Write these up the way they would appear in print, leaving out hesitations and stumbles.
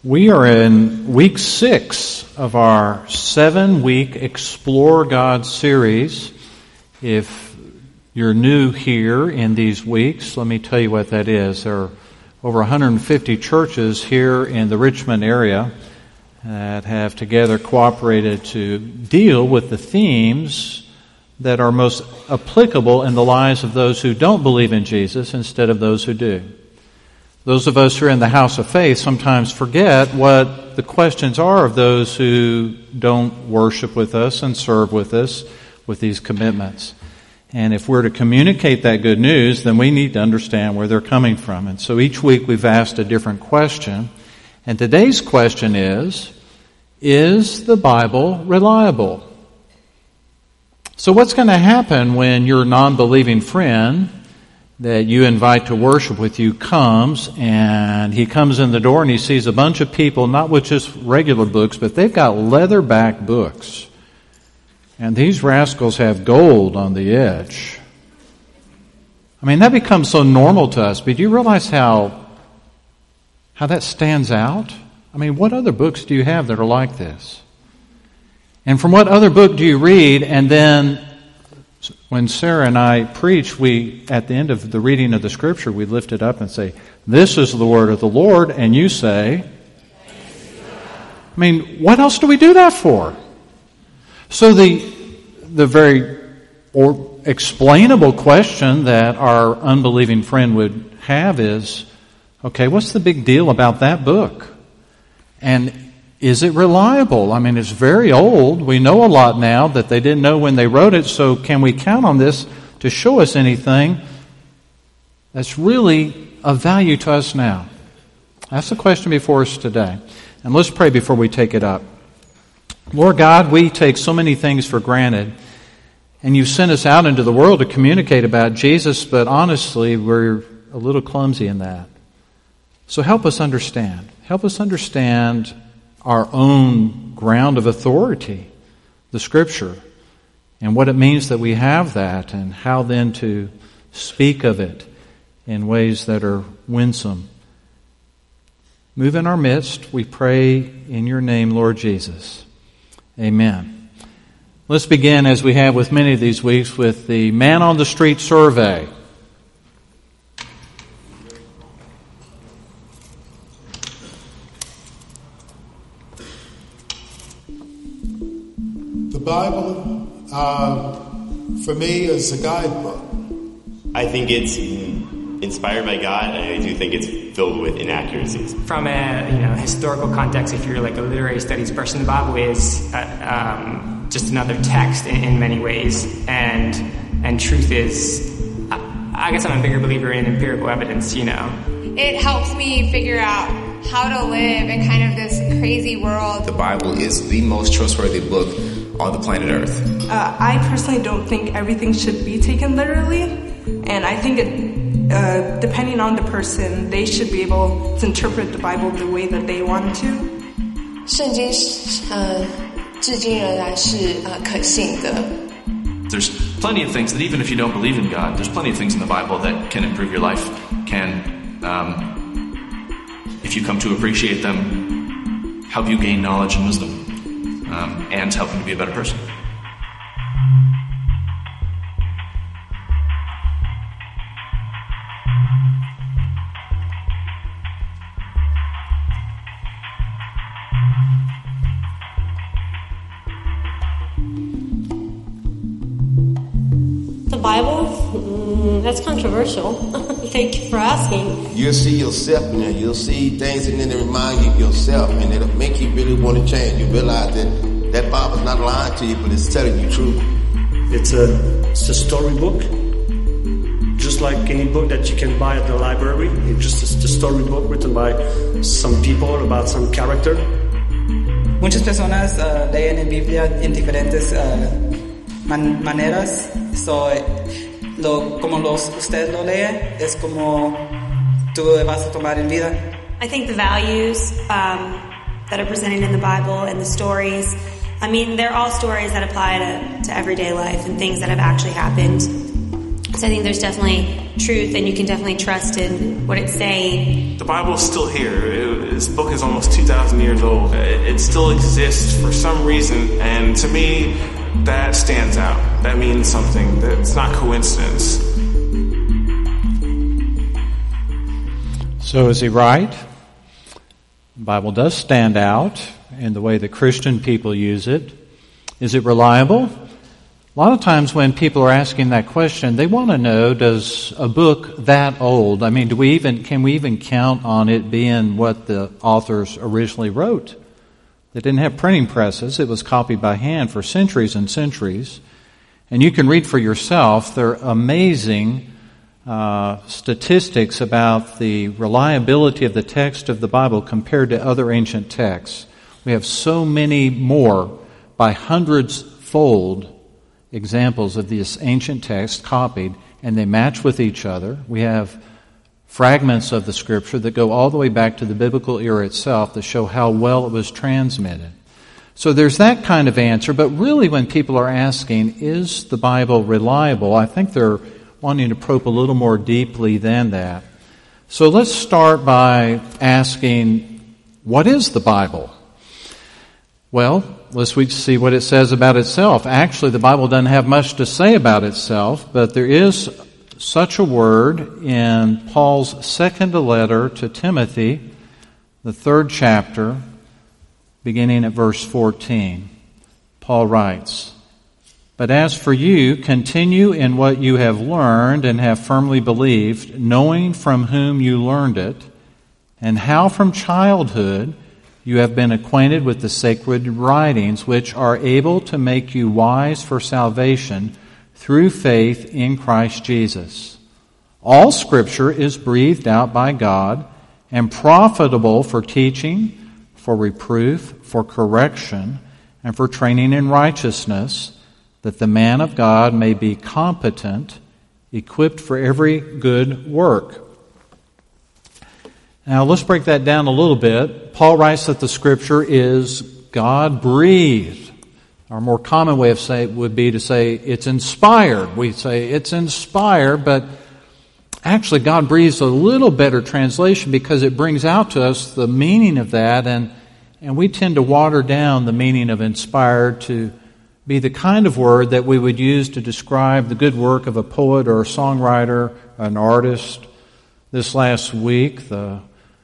We are in week 6 of our 7-week Explore God series. If you're new here in these weeks, let me tell you what that is. There are over 150 churches here in the Richmond area that have together cooperated to deal with the themes that are most applicable in the lives of those who don't believe in Jesus instead of those who do. Those of us who are in the house of faith sometimes forget what the questions are of those who don't worship with us and serve with us with these commitments. And if we're to communicate that good news, then we need to understand where they're coming from. And so each week we've asked a different question. And today's question is the Bible reliable? So what's going to happen when your non-believing friend that you invite to worship with you comes, and he comes in the door and he sees a bunch of people, not with just regular books, but they've got leather-backed books. And these rascals have gold on the edge. I mean, that becomes so normal to us, but do you realize how that stands out? I mean, what other books do you have that are like this? And from what other book do you read, and then when Sarah and I preach, we, at the end of the reading of the Scripture, we lift it up and say, "This is the word of the Lord," and you say, I mean, what else do we do that for? So the very explainable question that our unbelieving friend would have is, okay, what's the big deal about that book? And is it reliable? I mean, it's very old. We know a lot now that they didn't know when they wrote it, so can we count on this to show us anything that's really of value to us now? That's the question before us today. And let's pray before we take it up. Lord God, we take so many things for granted, and you've sent us out into the world to communicate about Jesus, but honestly, we're a little clumsy in that. So help us understand. Help us understand our own ground of authority, the Scripture, and what it means that we have that, and how then to speak of it in ways that are winsome. Move in our midst, we pray in your name, Lord Jesus. Amen. Let's begin, as we have with many of these weeks, with the Man on the Street survey. The Bible, for me, is a guidebook. I think it's inspired by God, and I do think it's filled with inaccuracies. From a historical context, if you're like a literary studies person, the Bible is just another text in many ways, and truth is, I guess I'm a bigger believer in empirical evidence. It helps me figure out how to live in kind of this crazy world. The Bible is the most trustworthy book on the planet Earth. I personally don't think everything should be taken literally, and I think depending on the person, they should be able to interpret the Bible the way that they want to. 圣经至今仍然是可信的。 There's plenty of things that even if you don't believe in God, there's plenty of things in the Bible that can improve your life, if you come to appreciate them, help you gain knowledge and wisdom, and help you to be a better person. The Bible, that's controversial. Thank you for asking. You'll see yourself in there. You'll see things in there that remind you of yourself, and it'll make you really want to change. You realize that Bible's not lying to you, but it's telling you truth. It's a storybook, just like any book that you can buy at the library. It's just a storybook written by some people about some character. Muchas personas leen en Biblia en diferentes maneras. Como usted lo lee, es como tú vas a tomar en vida. I think the values that are presented in the Bible and the stories, I mean, they're all stories that apply to everyday life and things that have actually happened. So I think there's definitely truth, and you can definitely trust in what it's saying. The Bible is still here. This book is almost 2,000 years old. It still exists for some reason, and to me, that stands out. That means something. That's not coincidence. So is he right? The Bible does stand out in the way that Christian people use it. Is it reliable? A lot of times when people are asking that question, they want to know, does a book that old, I mean, can we even count on it being what the authors originally wrote? They didn't have printing presses. It was copied by hand for centuries and centuries. And you can read for yourself. There are amazing statistics about the reliability of the text of the Bible compared to other ancient texts. We have so many more, by hundreds-fold, examples of this ancient text copied, and they match with each other. We have fragments of the Scripture that go all the way back to the biblical era itself that show how well it was transmitted. So there's that kind of answer, but really when people are asking, is the Bible reliable? I think they're wanting to probe a little more deeply than that. So let's start by asking, what is the Bible? Well, let's see what it says about itself. Actually, the Bible doesn't have much to say about itself, but there is such a word in Paul's second letter to Timothy, the 3rd chapter, beginning at verse 14. Paul writes, "But as for you, continue in what you have learned and have firmly believed, knowing from whom you learned it, and how from childhood you have been acquainted with the sacred writings, which are able to make you wise for salvation through faith in Christ Jesus. All Scripture is breathed out by God and profitable for teaching, for reproof, for correction, and for training in righteousness, that the man of God may be competent, equipped for every good work." Now let's break that down a little bit. Paul writes that the Scripture is God-breathed. Our more common way of saying it would be to say it's inspired. We say it's inspired, but actually God breathes a little better translation because it brings out to us the meaning of that, and we tend to water down the meaning of inspired to be the kind of word that we would use to describe the good work of a poet or a songwriter, an artist. This last week, the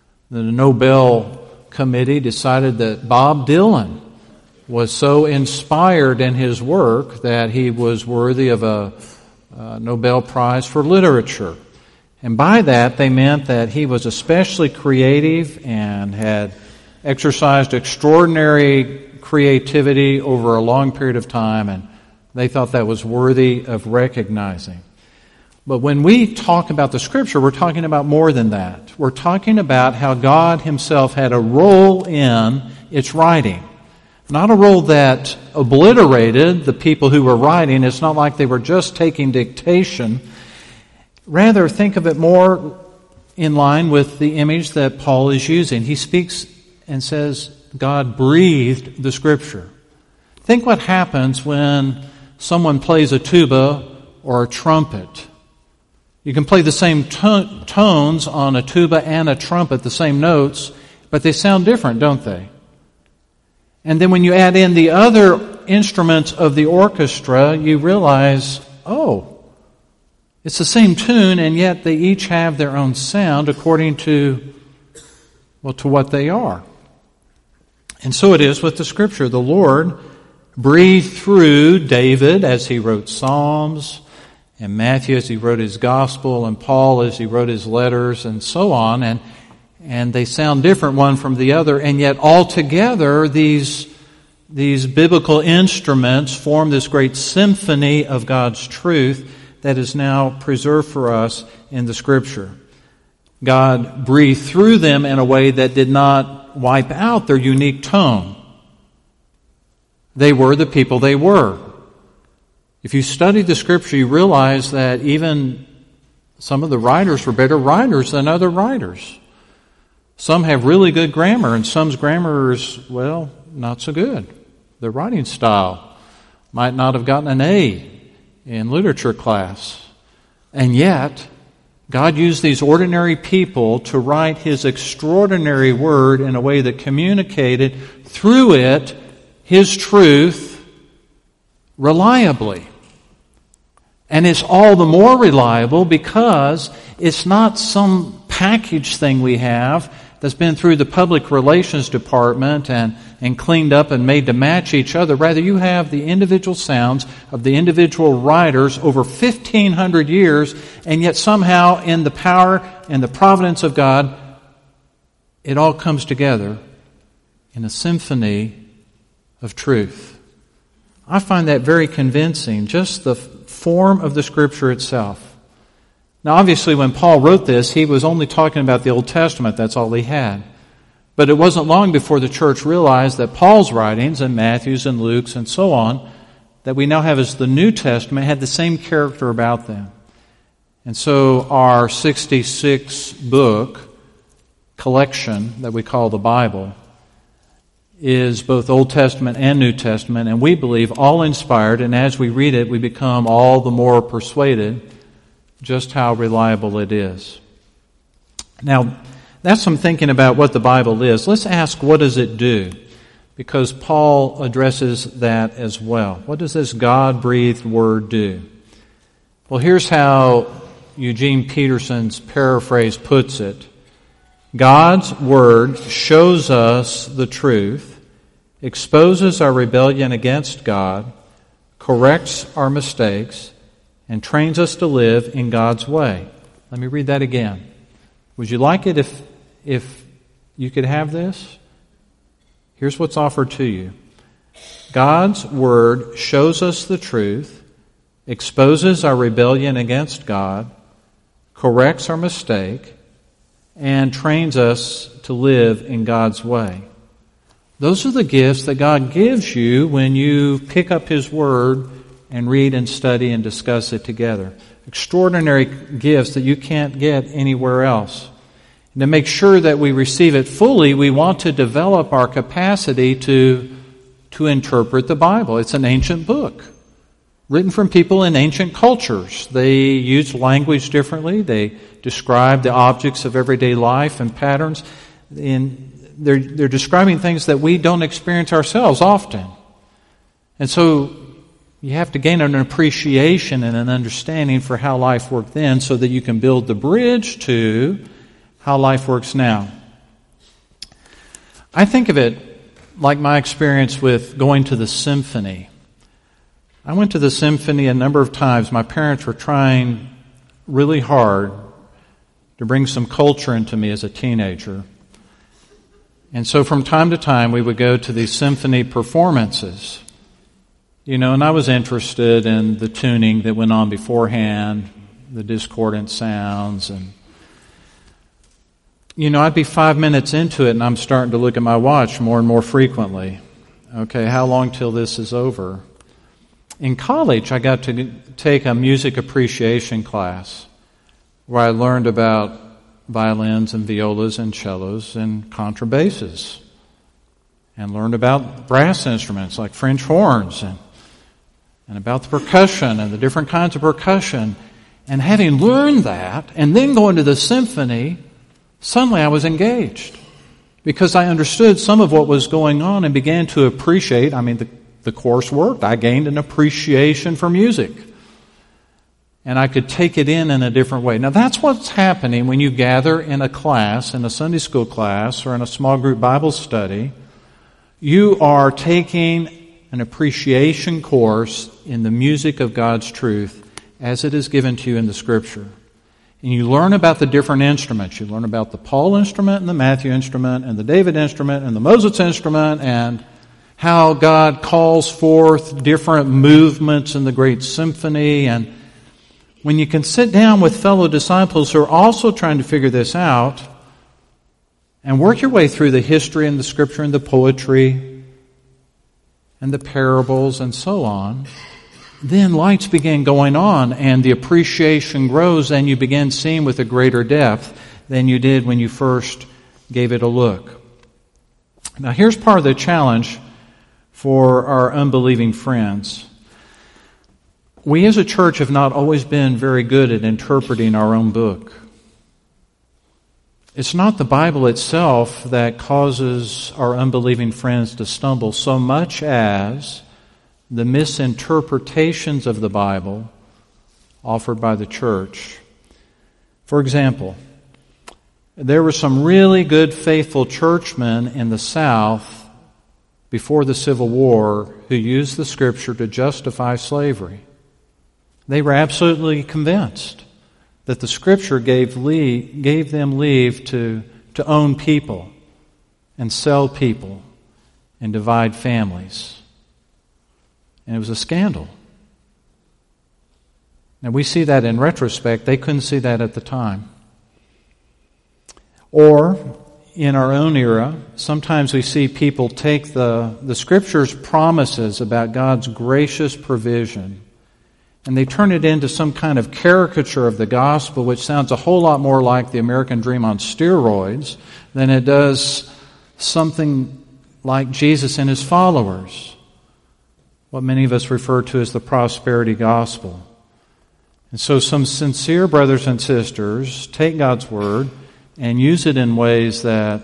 Nobel Committee decided that Bob Dylan was so inspired in his work that he was worthy of a Nobel Prize for Literature. And by that, they meant that he was especially creative and had exercised extraordinary creativity over a long period of time, and they thought that was worthy of recognizing. But when we talk about the Scripture, we're talking about more than that. We're talking about how God Himself had a role in its writing. Not a role that obliterated the people who were writing. It's not like they were just taking dictation. Rather, think of it more in line with the image that Paul is using. He speaks and says, God breathed the Scripture. Think what happens when someone plays a tuba or a trumpet. You can play the same tones on a tuba and a trumpet, the same notes, but they sound different, don't they? And then when you add in the other instruments of the orchestra, you realize, oh, it's the same tune, and yet they each have their own sound according to what they are. And so it is with the Scripture. The Lord breathed through David as he wrote Psalms, and Matthew as he wrote his Gospel, and Paul as he wrote his letters, and so on. And they sound different one from the other, and yet altogether these biblical instruments form this great symphony of God's truth that is now preserved for us in the Scripture. God breathed through them in a way that did not wipe out their unique tone. They were the people they were. If you study the Scripture, you realize that even some of the writers were better writers than other writers. Some have really good grammar, and some's grammar is, well, not so good. Their writing style might not have gotten an A in literature class. And yet, God used these ordinary people to write His extraordinary Word in a way that communicated through it His truth reliably. And it's all the more reliable because it's not some package thing we have that's been through the public relations department and cleaned up and made to match each other. Rather, you have the individual sounds of the individual writers over 1,500 years, and yet somehow in the power and the providence of God, it all comes together in a symphony of truth. I find that very convincing, just the form of the Scripture itself. Now, obviously, when Paul wrote this, he was only talking about the Old Testament. That's all he had. But it wasn't long before the church realized that Paul's writings, and Matthew's and Luke's and so on, that we now have as the New Testament, had the same character about them. And so our 66-book collection that we call the Bible is both Old Testament and New Testament, and we believe all inspired, and as we read it, we become all the more persuaded just how reliable it is. Now, that's some thinking about what the Bible is. Let's ask, what does it do? Because Paul addresses that as well. What does this God-breathed Word do? Well, here's how Eugene Peterson's paraphrase puts it. God's Word shows us the truth, exposes our rebellion against God, corrects our mistakes, and trains us to live in God's way. Let me read that again. Would you like it if you could have this? Here's what's offered to you. God's Word shows us the truth, exposes our rebellion against God, corrects our mistake, and trains us to live in God's way. Those are the gifts that God gives you when you pick up His Word and read and study and discuss it together. Extraordinary gifts that you can't get anywhere else. And to make sure that we receive it fully, we want to develop our capacity to interpret the Bible. It's an ancient book, written from people in ancient cultures. They used language differently. They describe the objects of everyday life and patterns. They're describing things that we don't experience ourselves often. And so you have to gain an appreciation and an understanding for how life worked then so that you can build the bridge to how life works now. I think of it like my experience with going to the symphony. I went to the symphony a number of times. My parents were trying really hard to bring some culture into me as a teenager. And so from time to time we would go to these symphony performances. And I was interested in the tuning that went on beforehand, the discordant sounds, and I'd be 5 minutes into it and I'm starting to look at my watch more and more frequently. Okay, how long till this is over? In college, I got to take a music appreciation class where I learned about violins and violas and cellos and contrabasses, and learned about brass instruments like French horns and about the percussion and the different kinds of percussion. And having learned that and then going to the symphony, suddenly I was engaged because I understood some of what was going on and began to appreciate. The course worked. I gained an appreciation for music. And I could take it in a different way. Now that's what's happening when you gather in a class, in a Sunday school class or in a small group Bible study. You are taking an appreciation course in the music of God's truth as it is given to you in the Scripture. And you learn about the different instruments. You learn about the Paul instrument and the Matthew instrument and the David instrument and the Moses instrument, and how God calls forth different movements in the great symphony. And when you can sit down with fellow disciples who are also trying to figure this out and work your way through the history and the Scripture and the poetry and the parables and so on, then lights begin going on and the appreciation grows and you begin seeing with a greater depth than you did when you first gave it a look. Now here's part of the challenge for our unbelieving friends. we as a church have not always been very good at interpreting our own book. It's not the Bible itself that causes our unbelieving friends to stumble so much as the misinterpretations of the Bible offered by the church. For example, there were some really good, faithful churchmen in the South before the Civil War who used the Scripture to justify slavery. They were absolutely convinced that the Scripture gave them leave to own people and sell people and divide families. And it was a scandal. Now we see that in retrospect. They couldn't see that at the time. Or, in our own era, sometimes we see people take the Scripture's promises about God's gracious provision and they turn it into some kind of caricature of the gospel, which sounds a whole lot more like the American dream on steroids than it does something like Jesus and His followers, what many of us refer to as the prosperity gospel. And so some sincere brothers and sisters take God's Word and use it in ways that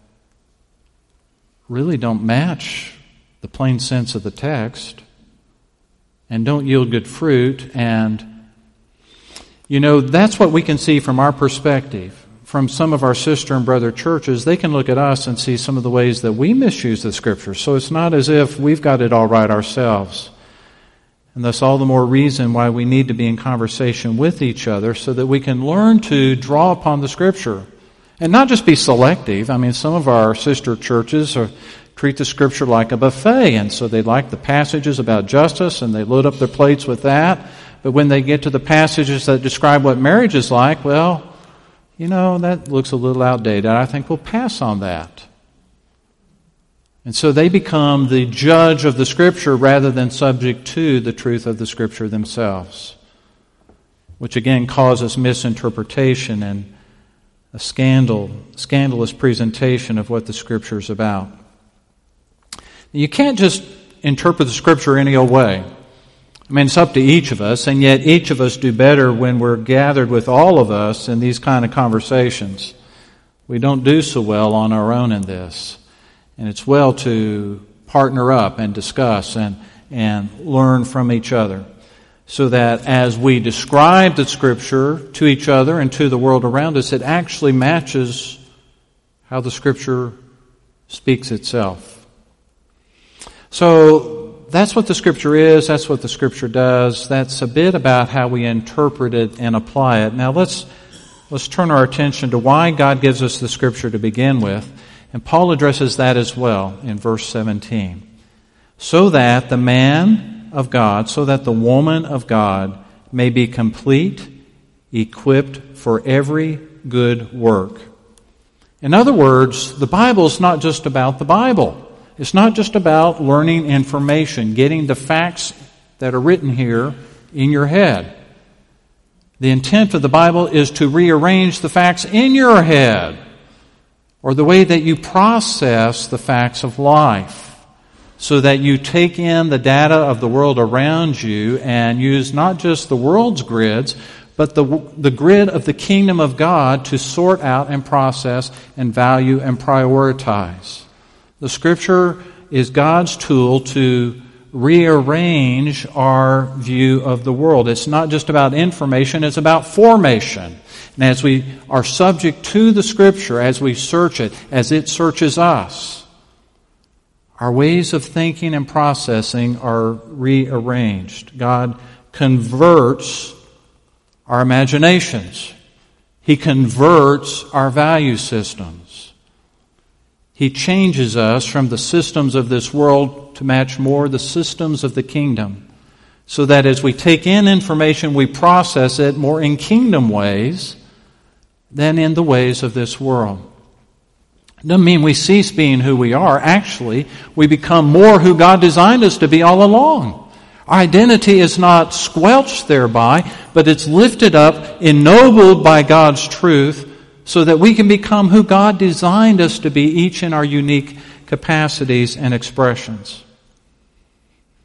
really don't match the plain sense of the text and don't yield good fruit. And, that's what we can see from our perspective. From some of our sister and brother churches, they can look at us and see some of the ways that we misuse the Scripture. So it's not as if we've got it all right ourselves. And thus all the more reason why we need to be in conversation with each other so that we can learn to draw upon the Scripture. And not just be selective. Some of our sister churches treat the Scripture like a buffet, and so they like the passages about justice, and they load up their plates with that. But when they get to the passages that describe what marriage is like, that looks a little outdated. I think we'll pass on that. And so they become the judge of the Scripture rather than subject to the truth of the Scripture themselves, which again causes misinterpretation and a scandalous presentation of what the Scripture is about. You can't just interpret the Scripture any old way. It's up to each of us, and yet each of us do better when we're gathered with all of us in these kind of conversations. We don't do so well on our own in this. And it's well to partner up and discuss and learn from each other, so that as we describe the Scripture to each other and to the world around us, it actually matches how the Scripture speaks itself. So that's what the Scripture is, that's what the Scripture does, that's a bit about how we interpret it and apply it. Now let's turn our attention to why God gives us the Scripture to begin with, and Paul addresses that as well in verse 17. So that the man of God, so that the woman of God may be complete, equipped for every good work. In other words, the Bible is not just about the Bible. It's not just about learning information, getting the facts that are written here in your head. The intent of the Bible is to rearrange the facts in your head, or the way that you process the facts of life, so that you take in the data of the world around you and use not just the world's grids, but the grid of the kingdom of God to sort out and process and value and prioritize. The Scripture is God's tool to rearrange our view of the world. It's not just about information, it's about formation. And as we are subject to the Scripture, as we search it, as it searches us, our ways of thinking and processing are rearranged. God converts our imaginations. He converts our value systems. He changes us from the systems of this world to match more the systems of the kingdom, so that as we take in information, we process it more in kingdom ways than in the ways of this world. It doesn't mean we cease being who we are. Actually, we become more who God designed us to be all along. Our identity is not squelched thereby, but it's lifted up, ennobled by God's truth, so that we can become who God designed us to be, each in our unique capacities and expressions.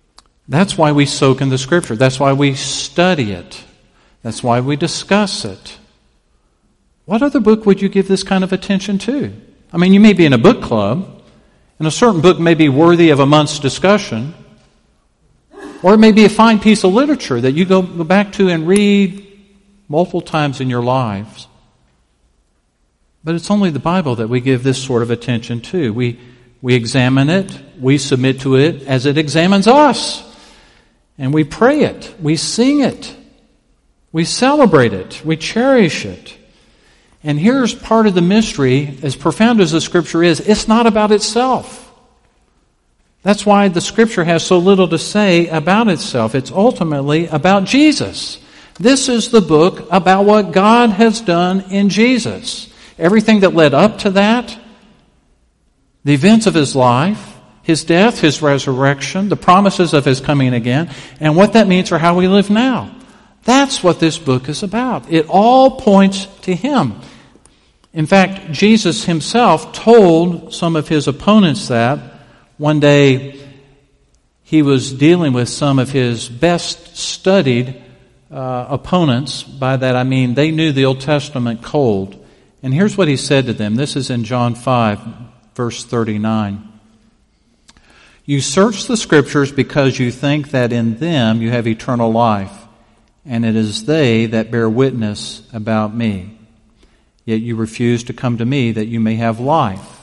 That's why we soak in the Scripture. That's why we study it. That's why we discuss it. What other book would you give this kind of attention to? I mean, you may be in a book club, and a certain book may be worthy of a month's discussion, or it may be a fine piece of literature that you go back to and read multiple times in your lives. But it's only the Bible that we give this sort of attention to. We examine it, we submit to it as it examines us. And we pray it, we sing it, we celebrate it, we cherish it. And here's part of the mystery, as profound as the Scripture is, it's not about itself. That's why the Scripture has so little to say about itself. It's ultimately about Jesus. This is the book about what God has done in Jesus. Everything that led up to that, the events of His life, His death, His resurrection, the promises of His coming again, and what that means for how we live now. That's what this book is about. It all points to Him. In fact, Jesus Himself told some of His opponents that one day He was dealing with some of His best studied opponents. By that I mean they knew the Old Testament cold. And here's what He said to them. This is in John 5, verse 39. You search the Scriptures because you think that in them you have eternal life, and it is they that bear witness about me. Yet you refuse to come to me that you may have life.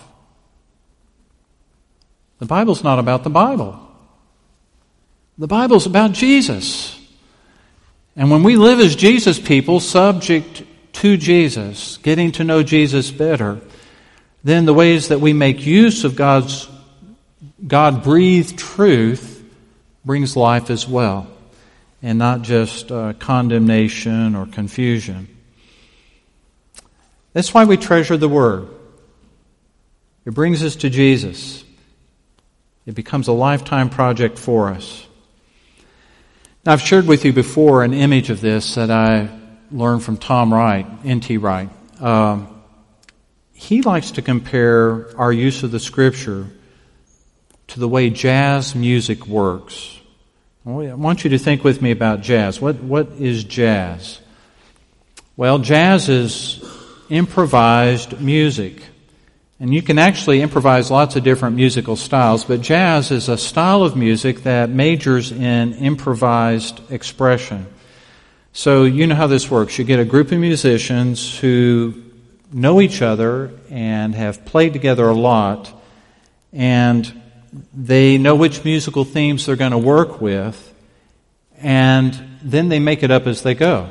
The Bible's not about the Bible. The Bible's about Jesus. And when we live as Jesus people, subject to Jesus, getting to know Jesus better, then the ways that we make use of God's God-breathed truth brings life as well, and not just condemnation or confusion. That's why we treasure the Word. It brings us to Jesus. It becomes a lifetime project for us. Now, I've shared with you before an image of this that I learned from Tom Wright, N.T. Wright. He likes to compare our use of the Scripture to the way jazz music works. I want you to think with me about jazz. What is jazz? Well, jazz is improvised music. And you can actually improvise lots of different musical styles, but jazz is a style of music that majors in improvised expression. So you know how this works. You get a group of musicians who know each other and have played together a lot, and they know which musical themes they're going to work with, and then they make it up as they go.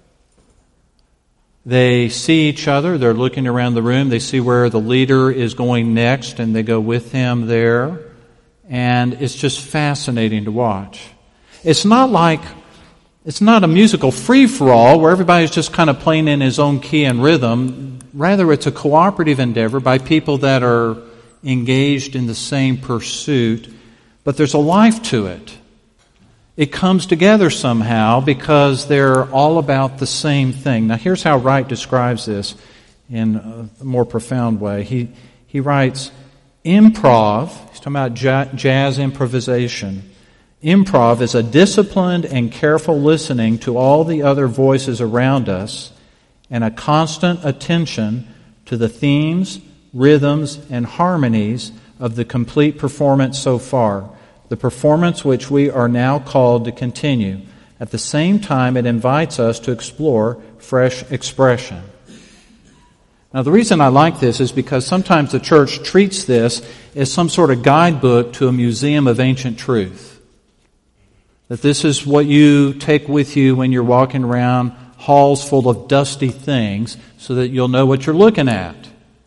They see each other, they're looking around the room, they see where the leader is going next, and they go with him there, and it's just fascinating to watch. It's not a musical free-for-all where everybody's just kind of playing in his own key and rhythm. Rather, it's a cooperative endeavor by people that are engaged in the same pursuit, but there's a life to it. It comes together somehow because they're all about the same thing. Now, here's how Wright describes this in a more profound way. He writes, improv, he's talking about jazz improvisation. Improv is a disciplined and careful listening to all the other voices around us and a constant attention to the themes, rhythms, and harmonies of the complete performance so far, the performance which we are now called to continue. At the same time, it invites us to explore fresh expression. Now, the reason I like this is because sometimes the church treats this as some sort of guidebook to a museum of ancient truth. That this is what you take with you when you're walking around halls full of dusty things so that you'll know what you're looking at.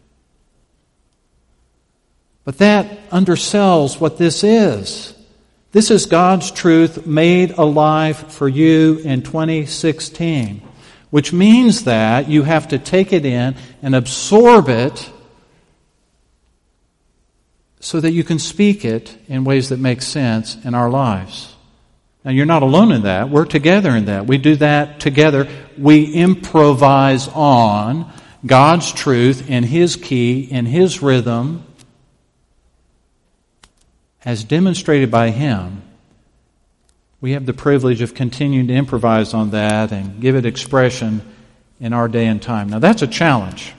But that undersells what this is. This is God's truth made alive for you in 2016, which means that you have to take it in and absorb it so that you can speak it in ways that make sense in our lives. Now, you're not alone in that. We're together in that. We do that together. We improvise on God's truth in His key, in His rhythm, as demonstrated by Him, we have the privilege of continuing to improvise on that and give it expression in our day and time. Now, that's a challenge.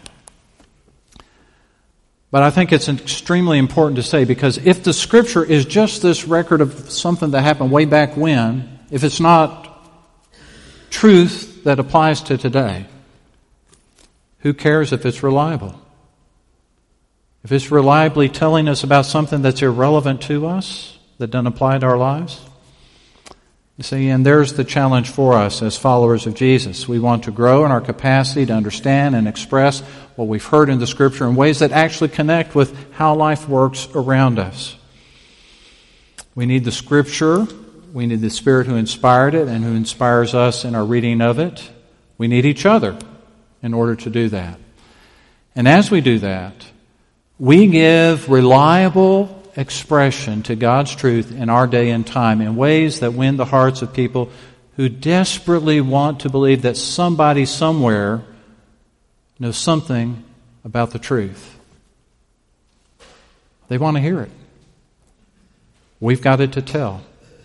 But I think it's extremely important to say, because if the Scripture is just this record of something that happened way back when, if it's not truth that applies to today, who cares if it's reliable? If it's reliably telling us about something that's irrelevant to us, that doesn't apply to our lives? You see, and there's the challenge for us as followers of Jesus. We want to grow in our capacity to understand and express what we've heard in the Scripture in ways that actually connect with how life works around us. We need the Scripture. We need the Spirit who inspired it and who inspires us in our reading of it. We need each other in order to do that. And as we do that, we give reliable expression to God's truth in our day and time in ways that win the hearts of people who desperately want to believe that somebody somewhere knows something about the truth. They want to hear it. We've got it to tell.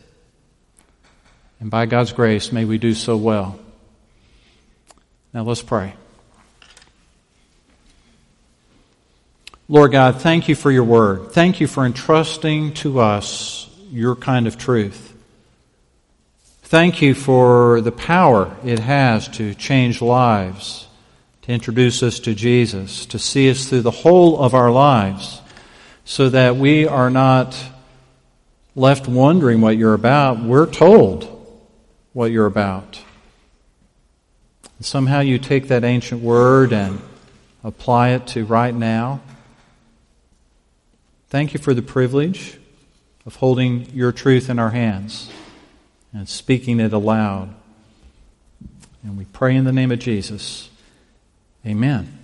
And by God's grace, may we do so well. Now let's pray. Lord God, thank you for your word. Thank you for entrusting to us your kind of truth. Thank you for the power it has to change lives, to introduce us to Jesus, to see us through the whole of our lives, so that we are not left wondering what you're about. We're told what you're about. And somehow you take that ancient word and apply it to right now. Thank you for the privilege of holding your truth in our hands and speaking it aloud. And we pray in the name of Jesus. Amen.